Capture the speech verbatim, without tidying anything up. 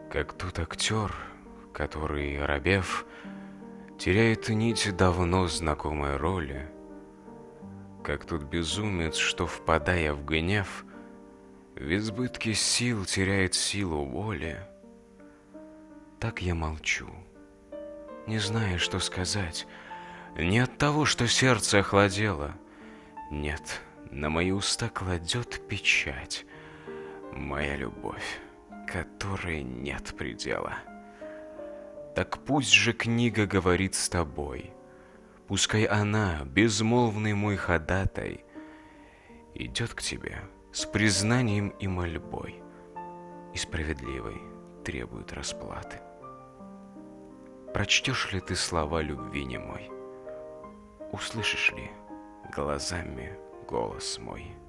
Как тот актер, который, робев, теряет нить давно знакомой роли. Как тот безумец, что, впадая в гнев, в избытке сил теряет силу воли. Так я молчу, не зная, что сказать. Не от того, что сердце охладело. Нет, на мои уста кладет печать моя любовь, которой нет предела. Так пусть же книга говорит с тобой. Пускай она, безмолвный мой ходатай, идет к тебе с признанием и мольбой, и справедливой требует расплаты. Прочтешь ли ты слова любви немой? Услышишь ли глазами голос мой?